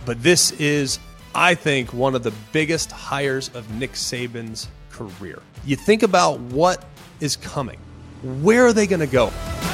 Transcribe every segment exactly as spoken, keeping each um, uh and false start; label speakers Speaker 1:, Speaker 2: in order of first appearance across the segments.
Speaker 1: But this is, I think, one of the biggest hires of Nick Saban's career. You think about what is coming. Where are they going to go?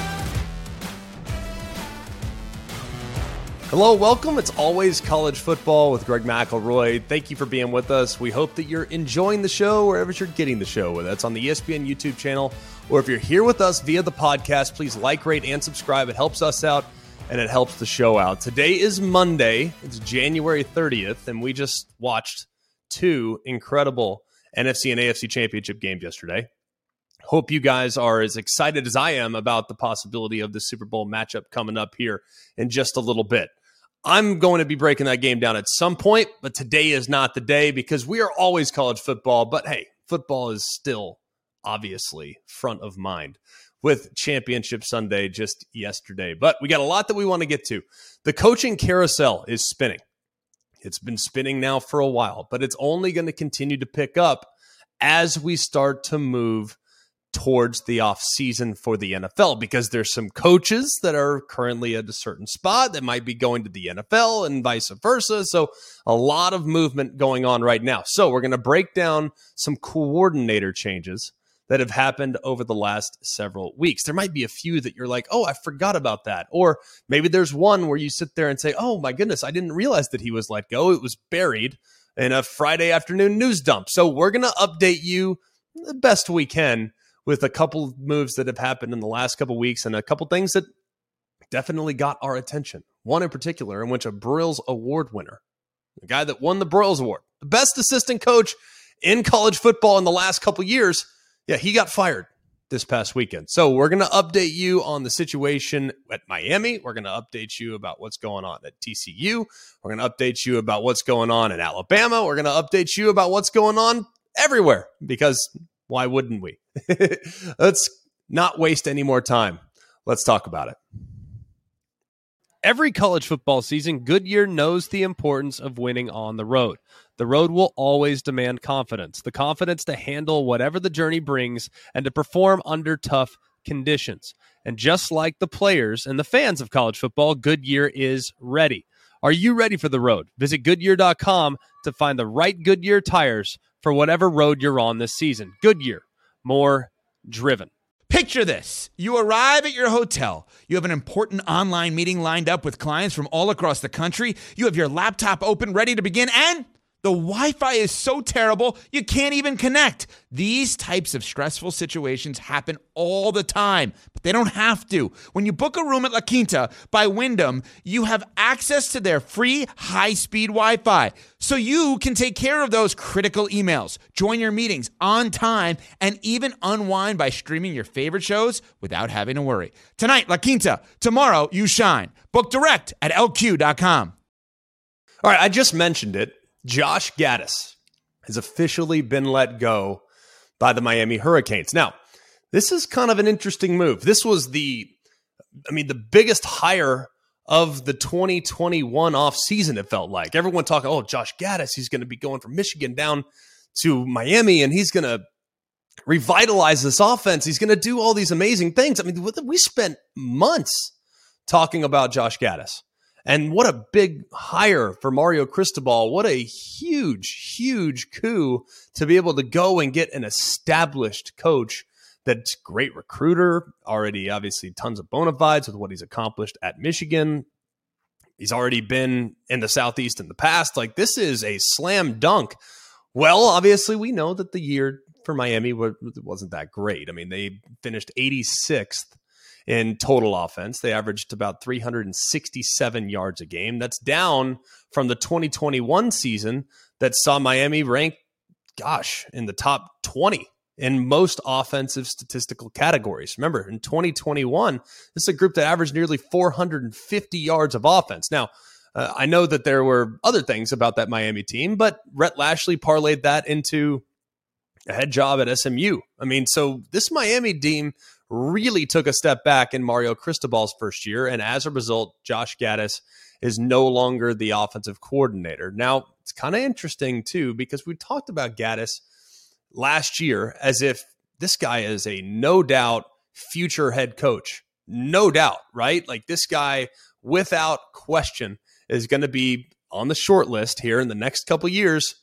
Speaker 1: Hello, welcome. It's always college football with Greg McElroy. Thank you for being with us. We hope that you're enjoying the show wherever you're getting the show, whether that's on the E S P N YouTube channel or if you're here with us via the podcast, please like, rate, and subscribe. It helps us out and it helps the show out. Today is Monday. It's January thirtieth, and we just watched two incredible N F C and A F C championship games yesterday. Hope you guys are as excited as I am about the possibility of the Super Bowl matchup coming up here in just a little bit. I'm going to be breaking that game down at some point, but today is not the day because we are always college football. But hey, football is still obviously front of mind with Championship Sunday just yesterday. But we got a lot that we want to get to. The coaching carousel is spinning. It's been spinning now for a while, but it's only going to continue to pick up as we start to move towards the off season for the N F L, because there's some coaches that are currently at a certain spot that might be going to the N F L and vice versa. So a lot of movement going on right now. So we're going to break down some coordinator changes that have happened over the last several weeks. There might be a few that you're like, oh, I forgot about that. Or maybe there's one where you sit there and say, oh my goodness, I didn't realize that he was let go. It was buried in a Friday afternoon news dump. So we're going to update you the best we can with a couple of moves that have happened in the last couple of weeks and a couple things that definitely got our attention. One in particular in which a Broyles Award winner, the guy that won the Broyles Award, the best assistant coach in college football in the last couple of years, yeah, he got fired this past weekend. So we're going to update you on the situation at Miami. We're going to update you about what's going on at T C U. We're going to update you about what's going on in Alabama. We're going to update you about what's going on everywhere, because why wouldn't we? Let's not waste any more time. Let's talk about it. Every college football season, Goodyear knows the importance of winning on the road. The road will always demand confidence, the confidence to handle whatever the journey brings and to perform under tough conditions. And just like the players and the fans of college football, Goodyear is ready. Are you ready for the road? Visit Goodyear dot com to find the right Goodyear tires for whatever road you're on this season. Goodyear, more driven.
Speaker 2: Picture this. You arrive at your hotel. You have an important online meeting lined up with clients from all across the country. You have your laptop open, ready to begin, and the Wi-Fi is so terrible, you can't even connect. These types of stressful situations happen all the time, but they don't have to. When you book a room at La Quinta by Wyndham, you have access to their free high-speed Wi-Fi, so you can take care of those critical emails, join your meetings on time, and even unwind by streaming your favorite shows without having to worry. Tonight, La Quinta. Tomorrow, you shine. Book direct at L Q dot com.
Speaker 1: All right, I just mentioned it. Josh Gattis has officially been let go by the Miami Hurricanes. Now, this is kind of an interesting move. This was the, I mean, the biggest hire of the twenty twenty-one offseason, it felt like. Everyone talking, oh, Josh Gattis, he's going to be going from Michigan down to Miami, and he's going to revitalize this offense. He's going to do all these amazing things. I mean, we spent months talking about Josh Gattis. And what a big hire for Mario Cristobal. What a huge, huge coup to be able to go and get an established coach that's a great recruiter, already obviously tons of bona fides with what he's accomplished at Michigan. He's already been in the Southeast in the past. Like, this is a slam dunk. Well, obviously we know that the year for Miami wasn't that great. I mean, they finished eighty-sixth in total offense. They averaged about three hundred sixty-seven yards a game. That's down from the twenty twenty-one season that saw Miami rank, gosh, in the top twenty in most offensive statistical categories. Remember, in twenty twenty-one, this is a group that averaged nearly four hundred fifty yards of offense. Now, uh, I know that there were other things about that Miami team, but Rhett Lashlee parlayed that into a head job at S M U. I mean, so this Miami team really took a step back in Mario Cristobal's first year, and as a result, Josh Gattis is no longer the offensive coordinator. Now, it's kind of interesting, too, because we talked about Gattis last year as if this guy is a no-doubt future head coach. No doubt, right? Like, this guy, without question, is going to be on the short list here in the next couple years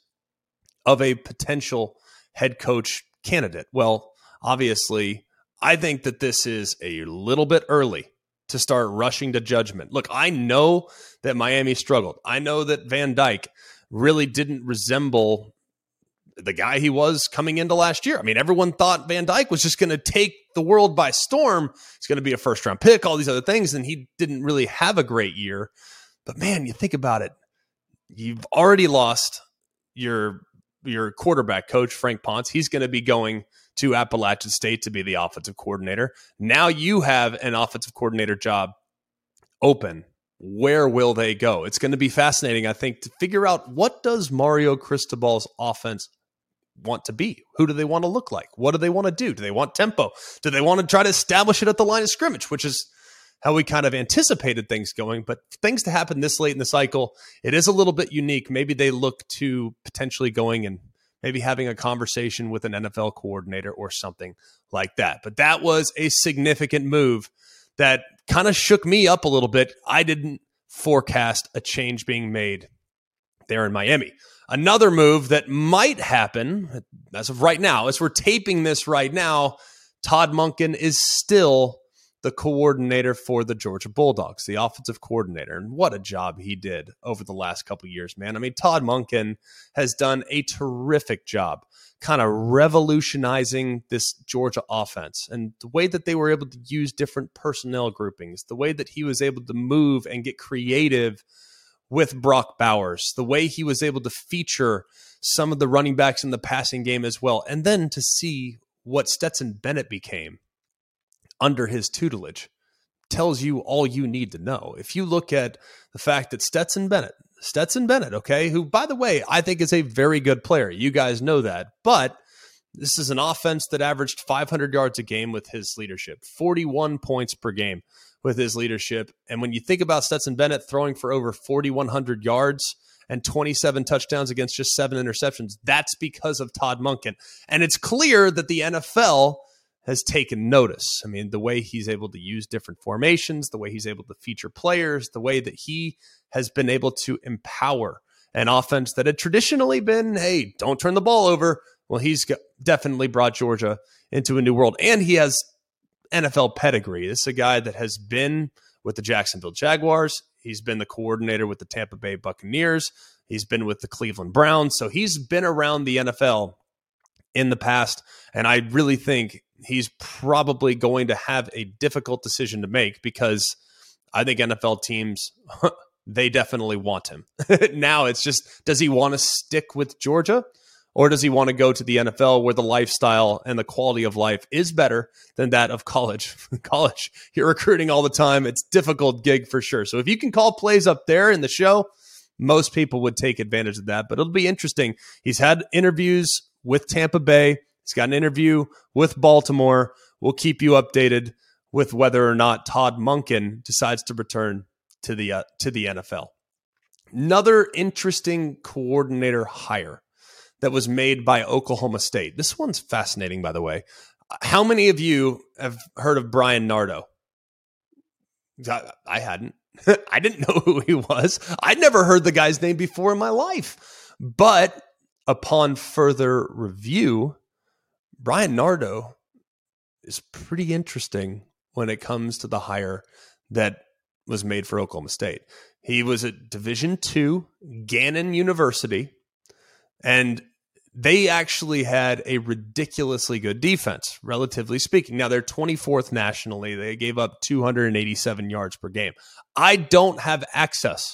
Speaker 1: of a potential head coach candidate. Well, obviously, I think that this is a little bit early to start rushing to judgment. Look, I know that Miami struggled. I know that Van Dyke really didn't resemble the guy he was coming into last year. I mean, everyone thought Van Dyke was just going to take the world by storm. He's going to be a first round pick, all these other things. And he didn't really have a great year. But man, you think about it. You've already lost your, your quarterback coach, Frank Ponce. He's going to be going to Appalachian State to be the offensive coordinator. Now you have an offensive coordinator job open. Where will they go? It's going to be fascinating, I think, to figure out what does Mario Cristobal's offense want to be? Who do they want to look like? What do they want to do? Do they want tempo? Do they want to try to establish it at the line of scrimmage, which is how we kind of anticipated things going? But things to happen this late in the cycle, it is a little bit unique. Maybe they look to potentially going and maybe having a conversation with an N F L coordinator or something like that. But that was a significant move that kind of shook me up a little bit. I didn't forecast a change being made there in Miami. Another move that might happen as of right now, as we're taping this right now, Todd Monken is still the coordinator for the Georgia Bulldogs, the offensive coordinator. And what a job he did over the last couple of years, man. I mean, Todd Monken has done a terrific job kind of revolutionizing this Georgia offense and the way that they were able to use different personnel groupings, the way that he was able to move and get creative with Brock Bowers, the way he was able to feature some of the running backs in the passing game as well. And then to see what Stetson Bennett became under his tutelage tells you all you need to know. If you look at the fact that Stetson Bennett, Stetson Bennett, okay, who, by the way, I think is a very good player. You guys know that. But this is an offense that averaged five hundred yards a game with his leadership, forty-one points per game with his leadership. And when you think about Stetson Bennett throwing for over forty-one hundred yards and twenty-seven touchdowns against just seven interceptions, that's because of Todd Monken. And it's clear that the N F L has taken notice. I mean, the way he's able to use different formations, the way he's able to feature players, the way that he has been able to empower an offense that had traditionally been, hey, don't turn the ball over. Well, he's definitely brought Georgia into a new world. And he has N F L pedigree. This is a guy that has been with the Jacksonville Jaguars. He's been the coordinator with the Tampa Bay Buccaneers. He's been with the Cleveland Browns. So he's been around the N F L in the past. And I really think he's probably going to have a difficult decision to make because I think N F L teams, they definitely want him. Now it's just, does he want to stick with Georgia or does he want to go to the N F L where the lifestyle and the quality of life is better than that of college? College, you're recruiting all the time. It's a difficult gig for sure. So if you can call plays up there in the show, most people would take advantage of that. But it'll be interesting. He's had interviews with Tampa Bay. He's got an interview with Baltimore. We'll keep you updated with whether or not Todd Monken decides to return to the uh, to the N F L. Another interesting coordinator hire that was made by Oklahoma State. This one's fascinating, by the way. How many of you have heard of Brian Nardo? I, I hadn't. I didn't know who he was. I'd never heard the guy's name before in my life. But upon further review, Brian Nardo is pretty interesting when it comes to the hire that was made for Oklahoma State. He was at Division two, Gannon University, and they actually had a ridiculously good defense, relatively speaking. Now, they're twenty-fourth nationally. They gave up two hundred eighty-seven yards per game. I don't have access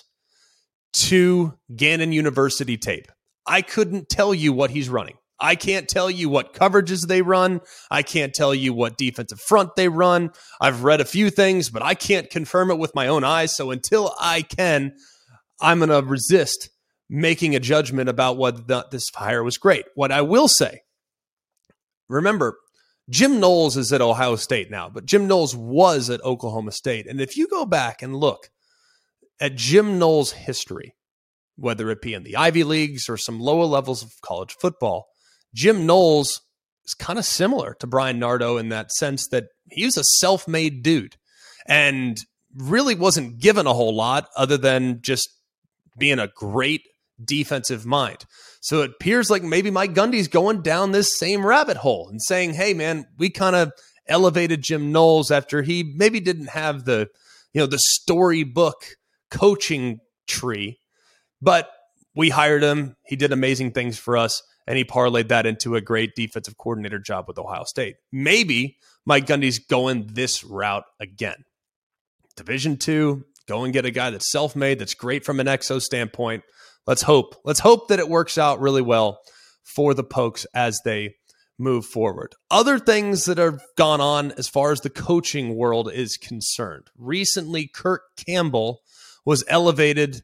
Speaker 1: to Gannon University tape. I couldn't tell you what he's running. I can't tell you what coverages they run. I can't tell you what defensive front they run. I've read a few things, but I can't confirm it with my own eyes. So until I can, I'm going to resist making a judgment about whether this hire was great. What I will say, remember, Jim Knowles is at Ohio State now, but Jim Knowles was at Oklahoma State. And if you go back and look at Jim Knowles' history, whether it be in the Ivy Leagues or some lower levels of college football, Jim Knowles is kind of similar to Brian Nardo in that sense that he was a self-made dude and really wasn't given a whole lot other than just being a great defensive mind. So it appears like maybe Mike Gundy's going down this same rabbit hole and saying, hey, man, we kind of elevated Jim Knowles after he maybe didn't have the, you know, the storybook coaching tree, but we hired him. He did amazing things for us, and he parlayed that into a great defensive coordinator job with Ohio State. Maybe Mike Gundy's going this route again. Division two, go and get a guy that's self-made, that's great from an X O standpoint. Let's hope. Let's hope that it works out really well for the Pokes as they move forward. Other things that have gone on as far as the coaching world is concerned. Recently, Kirk Campbell was elevated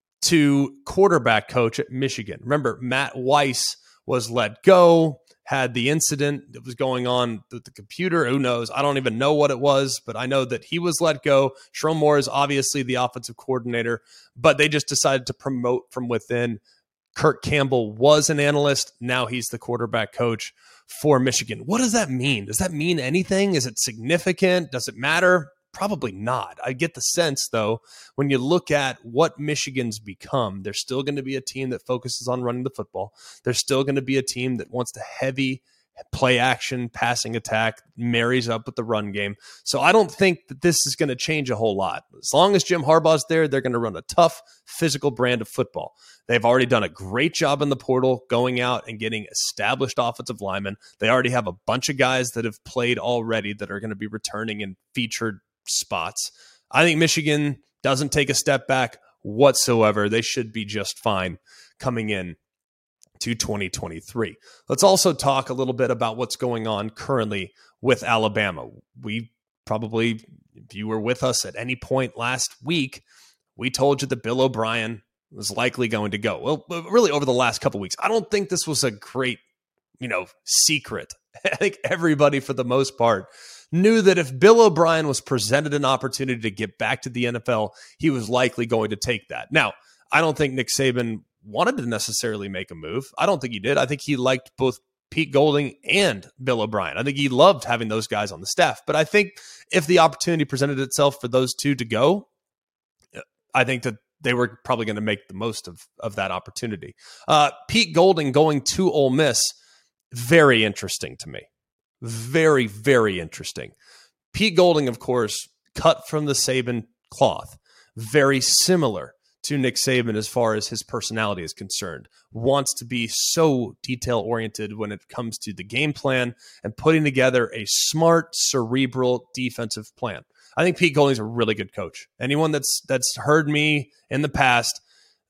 Speaker 1: to quarterback coach at Michigan. Remember, Matt Weiss was let go, had the incident that was going on with the computer. Who knows? I don't even know what it was, but I know that he was let go. Sherrone Moore is obviously the offensive coordinator, but they just decided to promote from within. Kirk Campbell was an analyst. Now he's the quarterback coach for Michigan. What does that mean? Does that mean anything? Is it significant? Does it matter? Probably not. I get the sense, though, when you look at what Michigan's become, they're still going to be a team that focuses on running the football. They're still going to be a team that wants to heavy play action, passing attack, marries up with the run game. So I don't think that this is going to change a whole lot. As long as Jim Harbaugh's there, they're going to run a tough, physical brand of football. They've already done a great job in the portal, going out and getting established offensive linemen. They already have a bunch of guys that have played already that are going to be returning in featured spots. I think Michigan doesn't take a step back whatsoever. They should be just fine coming in to twenty twenty-three. Let's also talk a little bit about what's going on currently with Alabama. We probably, if you were with us at any point last week, we told you that Bill O'Brien was likely going to go. Well, really over the last couple of weeks, I don't think this was a great, you know, secret. I think everybody, for the most part, knew that if Bill O'Brien was presented an opportunity to get back to the N F L, he was likely going to take that. Now, I don't think Nick Saban wanted to necessarily make a move. I don't think he did. I think he liked both Pete Golding and Bill O'Brien. I think he loved having those guys on the staff. But I think if the opportunity presented itself for those two to go, I think that they were probably going to make the most of, of that opportunity. Uh, Pete Golding going to Ole Miss, very interesting to me. Very, very interesting. Pete Golding, of course, cut from the Saban cloth. Very similar to Nick Saban as far as his personality is concerned. Wants to be so detail-oriented when it comes to the game plan and putting together a smart, cerebral defensive plan. I think Pete Golding's a really good coach. Anyone that's that's heard me in the past,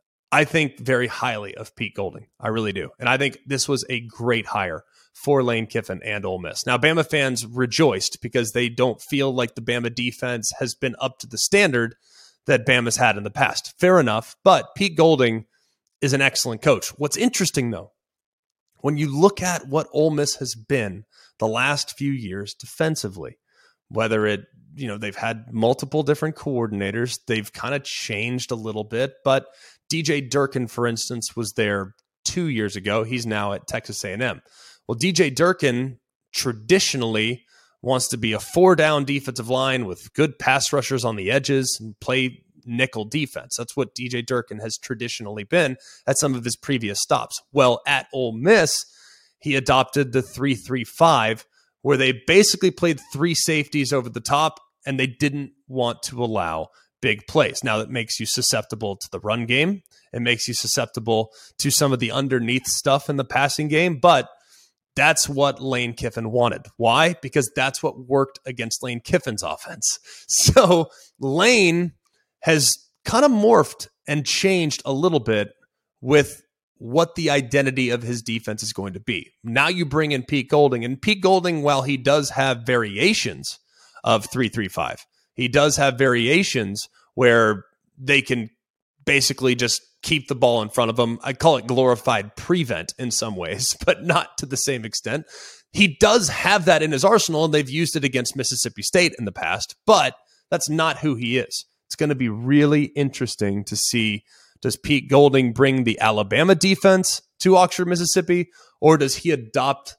Speaker 1: I think very highly of Pete Golding. I really do. And I think this was a great hire for Lane Kiffin and Ole Miss. Now, Bama fans rejoiced because they don't feel like the Bama defense has been up to the standard that Bama's had in the past. Fair enough, but Pete Golding is an excellent coach. What's interesting, though, when you look at what Ole Miss has been the last few years defensively, whether it, you know, they've had multiple different coordinators, they've kind of changed a little bit, but D J Durkin, for instance, was there two years ago. He's now at Texas A and M. Well, D J Durkin traditionally wants to be a four-down defensive line with good pass rushers on the edges and play nickel defense. That's what D J Durkin has traditionally been at some of his previous stops. Well, at Ole Miss, he adopted the three three five, where they basically played three safeties over the top, and they didn't want to allow big plays. Now, that makes you susceptible to the run game. It makes you susceptible to some of the underneath stuff in the passing game, but that's what Lane Kiffin wanted. Why? Because that's what worked against Lane Kiffin's offense. So Lane has kind of morphed and changed a little bit with what the identity of his defense is going to be. Now you bring in Pete Golding, and Pete Golding, while he does have variations of three three five, he does have variations where they can basically just keep the ball in front of them. I call it glorified prevent in some ways, but not to the same extent. He does have that in his arsenal, and they've used it against Mississippi State in the past, but that's not who he is. It's going to be really interesting to see, does Pete Golding bring the Alabama defense to Oxford, Mississippi, or does he adopt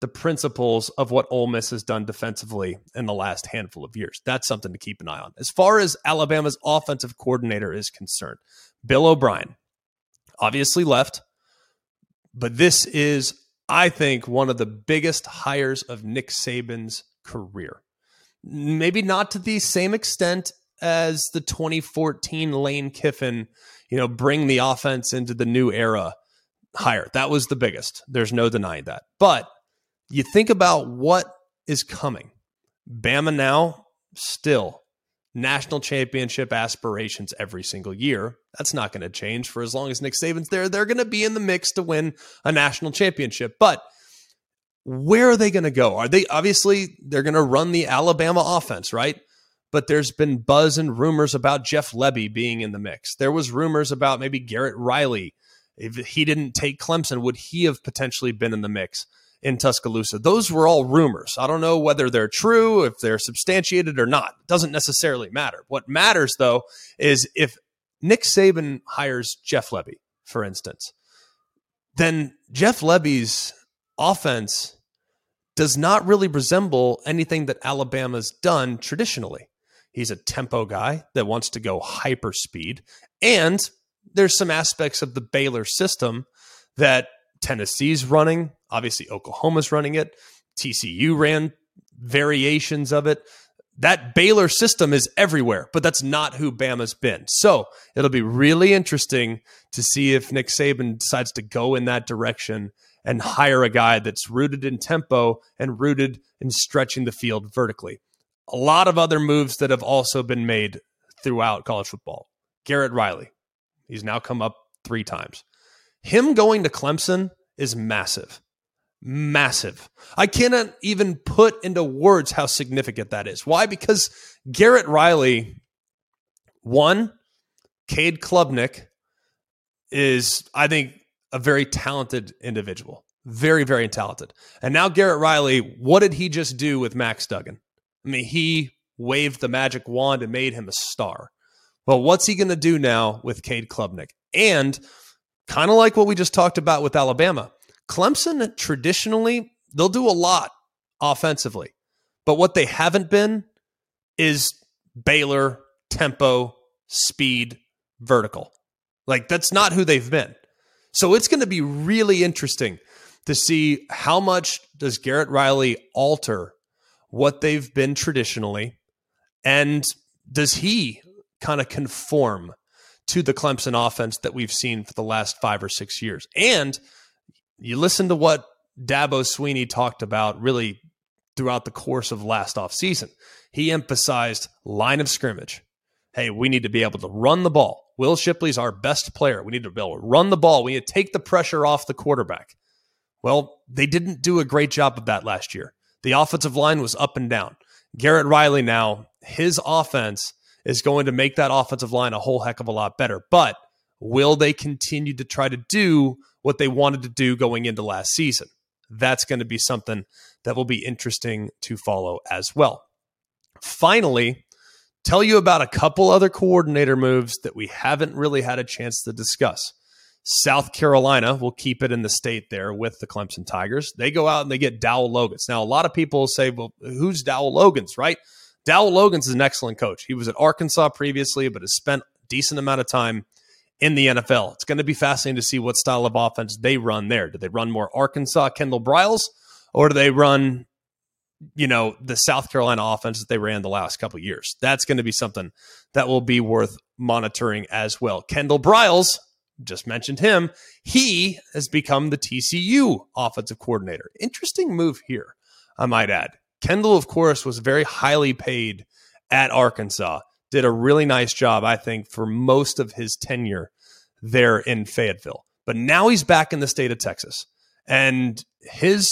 Speaker 1: the principles of what Ole Miss has done defensively in the last handful of years. That's something to keep an eye on. As far as Alabama's offensive coordinator is concerned, Bill O'Brien obviously left, but this is, I think, one of the biggest hires of Nick Saban's career. Maybe not to the same extent as the twenty fourteen Lane Kiffin, you know, bring the offense into the new era hire. That was the biggest. There's no denying that. But you think about what is coming. Bama now, still, national championship aspirations every single year. That's not going to change for as long as Nick Saban's there. They're going to be in the mix to win a national championship. But where are they going to go? Are they, obviously, they're going to run the Alabama offense, right? But there's been buzz and rumors about Jeff Lebby being in the mix. There was rumors about maybe Garrett Riley. If he didn't take Clemson, would he have potentially been in the mix in Tuscaloosa? Those were all rumors. I don't know whether they're true, if they're substantiated or not. It doesn't necessarily matter. What matters, though, is if Nick Saban hires Jeff Lebby, for instance, then Jeff Lebby's offense does not really resemble anything that Alabama's done traditionally. He's a tempo guy that wants to go hyper speed, and there's some aspects of the Baylor system that Tennessee's running. Obviously, Oklahoma's running it. T C U ran variations of it. That Baylor system is everywhere, but that's not who Bama's been. So it'll be really interesting to see if Nick Saban decides to go in that direction and hire a guy that's rooted in tempo and rooted in stretching the field vertically. A lot of other moves that have also been made throughout college football. Garrett Riley, he's now come up three times. Him going to Clemson is massive. Massive. I cannot even put into words how significant that is. Why? Because Garrett Riley, one, Cade Klubnik is, I think, a very talented individual. Very, very talented. And now Garrett Riley, what did he just do with Max Duggan? I mean, he waved the magic wand and made him a star. Well, what's he going to do now with Cade Klubnik? And kind of like what we just talked about with Alabama, Clemson, traditionally, they'll do a lot offensively. But what they haven't been is Baylor, tempo, speed, vertical. Like, that's not who they've been. So it's going to be really interesting to see how much does Garrett Riley alter what they've been traditionally, and does he kind of conform to the Clemson offense that we've seen for the last five or six years. And you listen to what Dabo Swinney talked about really throughout the course of last offseason. He emphasized line of scrimmage. Hey, we need to be able to run the ball. Will Shipley's our best player. We need to be able to run the ball. We need to take the pressure off the quarterback. Well, they didn't do a great job of that last year. The offensive line was up and down. Garrett Riley now, his offense is going to make that offensive line a whole heck of a lot better. But will they continue to try to do what they wanted to do going into last season? That's going to be something that will be interesting to follow as well. Finally, tell you about a couple other coordinator moves that we haven't really had a chance to discuss. South Carolina will keep it in the state there with the Clemson Tigers. They go out and they get Dowell Logans. Now, a lot of people say, well, who's Dowell Logans, right? Dowell Logans is an excellent coach. He was at Arkansas previously, but has spent a decent amount of time in the N F L. It's going to be fascinating to see what style of offense they run there. Do they run more Arkansas Kendall Briles, or do they run, you know, the South Carolina offense that they ran the last couple of years? That's going to be something that will be worth monitoring as well. Kendall Briles, just mentioned him. He has become the T C U offensive coordinator. Interesting move here, I might add. Kendall, of course, was very highly paid at Arkansas. Did a really nice job, I think, for most of his tenure there in Fayetteville. But now he's back in the state of Texas. And his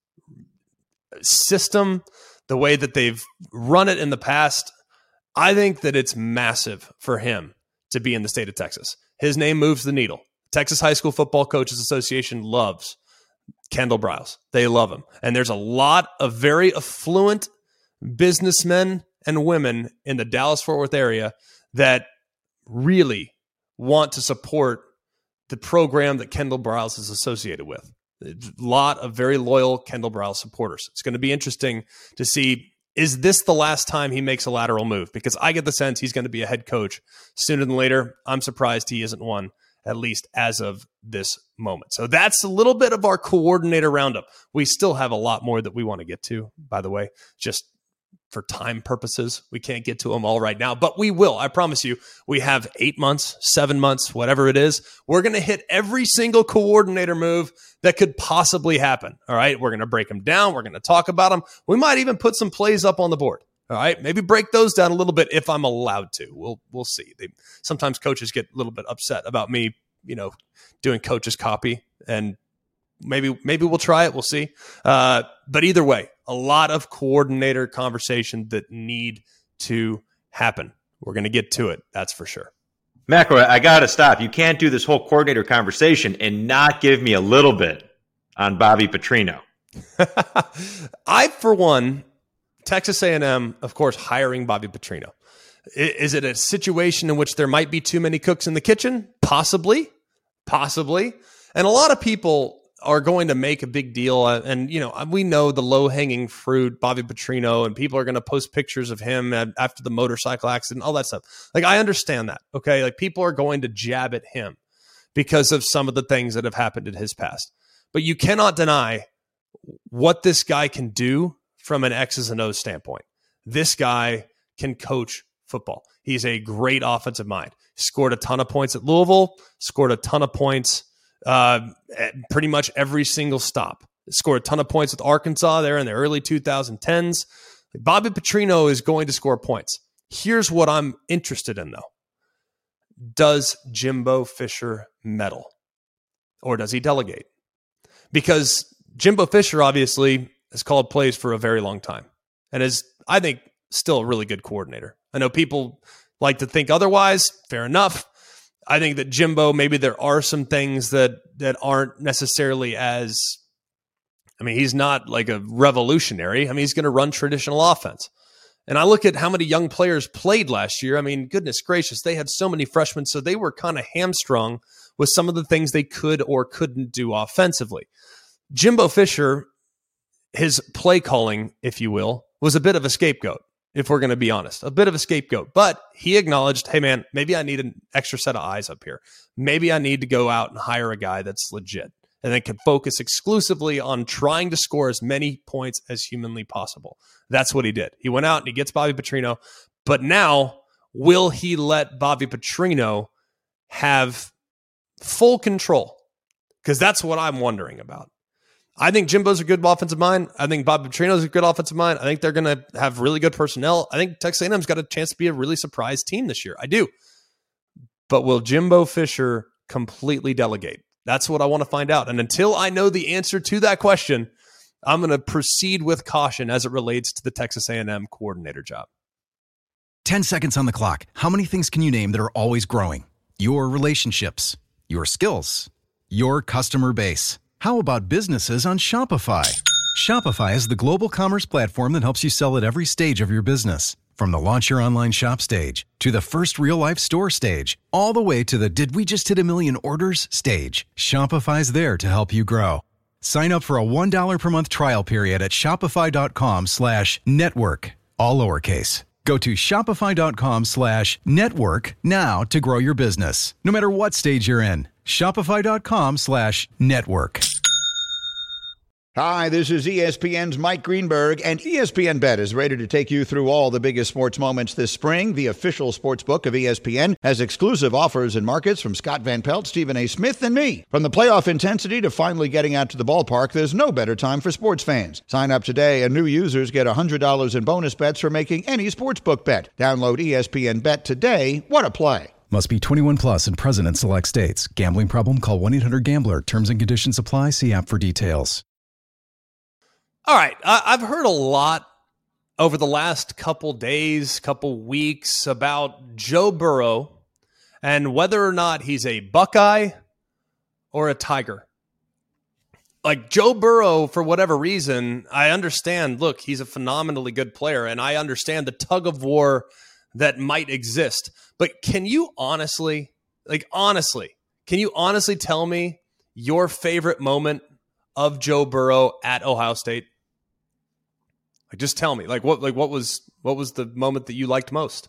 Speaker 1: system, the way that they've run it in the past, I think that it's massive for him to be in the state of Texas. His name moves the needle. Texas High School Football Coaches Association loves Kendall Briles. They love him. And there's a lot of very affluent businessmen and women in the Dallas-Fort Worth area that really want to support the program that Kendall Briles is associated with. A lot of very loyal Kendall Briles supporters. It's going to be interesting to see, is this the last time he makes a lateral move? Because I get the sense he's going to be a head coach sooner than later. I'm surprised he isn't one, at least as of this moment. So that's a little bit of our coordinator roundup. We still have a lot more that we want to get to, by the way, just for time purposes. We can't get to them all right now, but we will. I promise you, we have eight months, seven months, whatever it is. We're going to hit every single coordinator move that could possibly happen. All right. We're going to break them down. We're going to talk about them. We might even put some plays up on the board. All right. Maybe break those down a little bit if I'm allowed to. We'll, we'll see. They, sometimes coaches get a little bit upset about me, you know, doing coaches copy, and maybe, maybe we'll try it. We'll see. Uh, but either way, a lot of coordinator conversation that need to happen. We're going to get to it. That's for sure.
Speaker 3: McElroy, I got to stop. You can't do this whole coordinator conversation and not give me a little bit on Bobby Petrino.
Speaker 1: I, for one, Texas A and M, of course, hiring Bobby Petrino. Is it a situation in which there might be too many cooks in the kitchen? Possibly. Possibly. And a lot of people are going to make a big deal. And, you know, we know the low-hanging fruit, Bobby Petrino, and people are going to post pictures of him after the motorcycle accident, all that stuff. Like, I understand that, okay? Like, people are going to jab at him because of some of the things that have happened in his past. But you cannot deny what this guy can do from an X's and O's standpoint. This guy can coach football. He's a great offensive mind. Scored a ton of points at Louisville, scored a ton of points uh, at pretty much every single stop. Scored a ton of points with Arkansas there in the early twenty tens. Bobby Petrino is going to score points. Here's what I'm interested in, though. Does Jimbo Fisher meddle? Or does he delegate? Because Jimbo Fisher obviously has called plays for a very long time and is, I think, still a really good coordinator. I know people like to think otherwise. Fair enough. I think that Jimbo, maybe there are some things that that aren't necessarily as, I mean, he's not like a revolutionary. I mean, he's going to run traditional offense. And I look at how many young players played last year. I mean, goodness gracious, they had so many freshmen, so they were kind of hamstrung with some of the things they could or couldn't do offensively. Jimbo Fisher, his play calling, if you will, was a bit of a scapegoat, if we're going to be honest, a bit of a scapegoat. But he acknowledged, hey, man, maybe I need an extra set of eyes up here. Maybe I need to go out and hire a guy that's legit and then can focus exclusively on trying to score as many points as humanly possible. That's what he did. He went out and he gets Bobby Petrino. But now, will he let Bobby Petrino have full control? Because that's what I'm wondering about. I think Jimbo's a good offensive mind. I think Bobby Petrino's a good offensive mind. I think they're going to have really good personnel. I think Texas A and M's got a chance to be a really surprise team this year. I do. But will Jimbo Fisher completely delegate? That's what I want to find out. And until I know the answer to that question, I'm going to proceed with caution as it relates to the Texas A and M coordinator job.
Speaker 4: ten seconds on the clock. How many things can you name that are always growing? Your relationships, your skills, your customer base. How about businesses on Shopify? Shopify is the global commerce platform that helps you sell at every stage of your business. From the launch your online shop stage, to the first real-life store stage, all the way to the did we just hit a million orders stage. Shopify's there to help you grow. Sign up for a one dollar per month trial period at shopify.com slash network, all lowercase. Go to shopify.com slash network now to grow your business, no matter what stage you're in. Shopify.com slash network.
Speaker 5: Hi, this is E S P N's Mike Greenberg, and E S P N Bet is ready to take you through all the biggest sports moments this spring. The official sports book of E S P N has exclusive offers and markets from Scott Van Pelt, Stephen A. Smith, and me. From the playoff intensity to finally getting out to the ballpark, there's no better time for sports fans. Sign up today, and new users get one hundred dollars in bonus bets for making any sportsbook bet. Download E S P N Bet today. What a play.
Speaker 4: Must be twenty-one plus and present in select states. Gambling problem? Call one eight hundred gambler. Terms and conditions apply. See app for details.
Speaker 1: All right. I've heard a lot over the last couple days, couple weeks about Joe Burrow and whether or not he's a Buckeye or a Tiger. Like Joe Burrow, for whatever reason, I understand, look, he's a phenomenally good player, and I understand the tug of war that might exist. But can you honestly, like honestly, can you honestly tell me your favorite moment of Joe Burrow at Ohio State? Like, just tell me, like what, like what was, what was the moment that you liked most?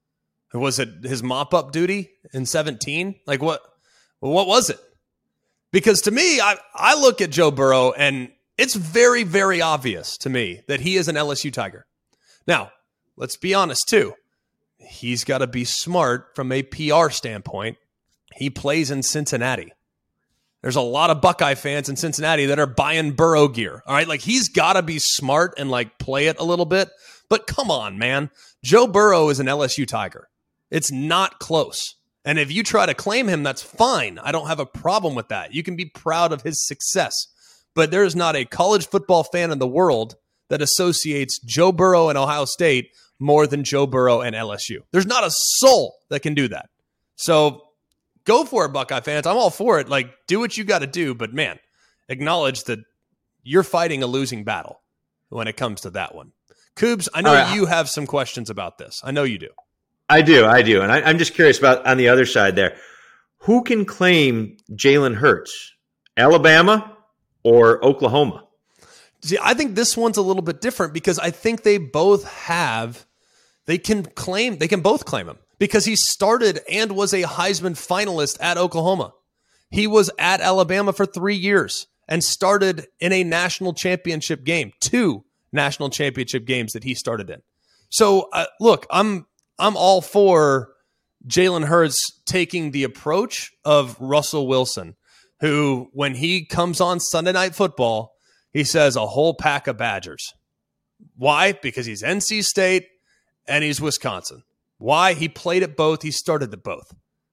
Speaker 1: Was it his mop-up duty in seventeen? Like what, what was it? Because to me, I, I look at Joe Burrow and it's very, very obvious to me that he is an L S U Tiger. Now, let's be honest too. He's got to be smart from a P R standpoint. He plays in Cincinnati. There's a lot of Buckeye fans in Cincinnati that are buying Burrow gear. All right, like he's got to be smart and like play it a little bit. But come on, man. Joe Burrow is an L S U Tiger. It's not close. And if you try to claim him, that's fine. I don't have a problem with that. You can be proud of his success. But there is not a college football fan in the world that associates Joe Burrow and Ohio State more than Joe Burrow and L S U. There's not a soul that can do that. So go for it, Buckeye fans. I'm all for it. Like, do what you got to do. But, man, acknowledge that you're fighting a losing battle when it comes to that one. Coobs, I know right. you have some questions about this. I know you do.
Speaker 3: I do. I do. And I, I'm just curious about on the other side there. Who can claim Jalen Hurts? Alabama or Oklahoma?
Speaker 1: See, I think this one's a little bit different because I think they both have, they can claim, they can both claim him because he started and was a Heisman finalist at Oklahoma. He was at Alabama for three years and started in a national championship game, two national championship games that he started in. So uh, look, I'm, I'm all for Jalen Hurts taking the approach of Russell Wilson, who, when he comes on Sunday Night Football, he says a whole pack of Badgers. Why? Because he's N C State and he's Wisconsin. Why? He played at both. He started at both.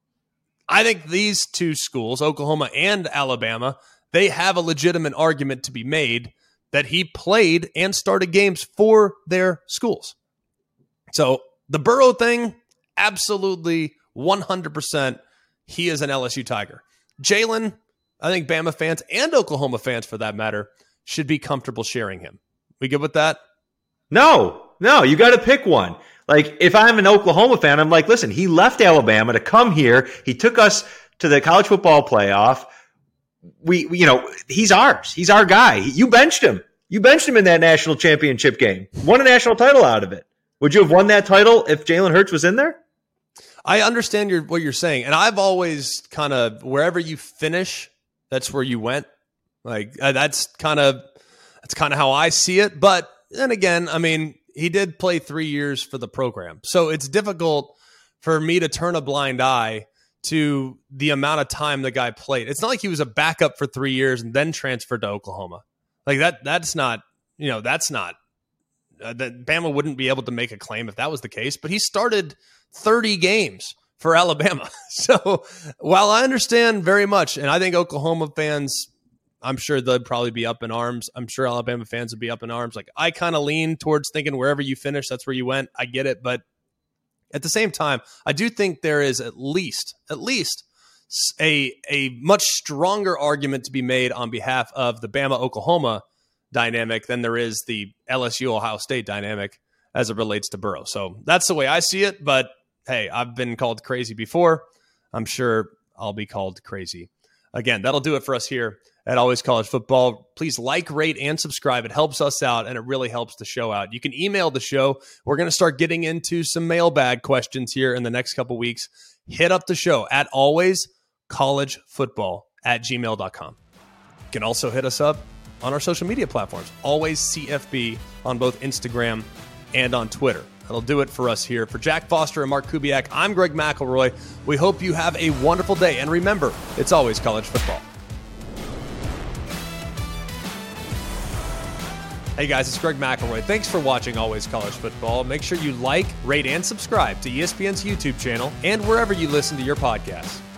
Speaker 1: I think these two schools, Oklahoma and Alabama, they have a legitimate argument to be made that he played and started games for their schools. So the Burrow thing, absolutely one hundred percent, he is an L S U Tiger. Jalen, I think Bama fans and Oklahoma fans, for that matter, should be comfortable sharing him. We good with that?
Speaker 3: No, no, you got to pick one. Like, if I'm an Oklahoma fan, I'm like, listen, he left Alabama to come here. He took us to the college football playoff. We, we you know, he's ours. He's our guy. You benched him. You benched him in that national championship game. Won a national title out of it. Would you have won that title if Jalen Hurts was in there?
Speaker 1: I understand your, what you're saying. And I've always kind of, wherever you finish, that's where you went. Like, uh, that's kind of, that's kind of how I see it. But then again, I mean, he did play three years for the program. So it's difficult for me to turn a blind eye to the amount of time the guy played. It's not like he was a backup for three years and then transferred to Oklahoma. Like that, that's not, you know, that's not, uh, that Bama wouldn't be able to make a claim if that was the case, but he started thirty games for Alabama. So while I understand very much, and I think Oklahoma fans, I'm sure they'd probably be up in arms. I'm sure Alabama fans would be up in arms. Like, I kind of lean towards thinking wherever you finish, that's where you went. I get it. But at the same time, I do think there is at least, at least a, a much stronger argument to be made on behalf of the Bama-Oklahoma dynamic than there is the L S U-Ohio State dynamic as it relates to Burrow. So that's the way I see it. But hey, I've been called crazy before. I'm sure I'll be called crazy again. That'll do it for us here at Always College Football. Please like, rate, and subscribe. It helps us out, and it really helps the show out. You can email the show. We're going to start getting into some mailbag questions here in the next couple weeks. Hit up the show at Always College Football at gmail dot com. You can also hit us up on our social media platforms, Always C F B on both Instagram and on Twitter. That'll do it for us here. For Jack Foster and Mark Kubiak, I'm Greg McElroy. We hope you have a wonderful day. And remember, it's always college football. Hey guys, it's Greg McElroy. Thanks for watching Always College Football. Make sure you like, rate, and subscribe to E S P N's YouTube channel and wherever you listen to your podcasts.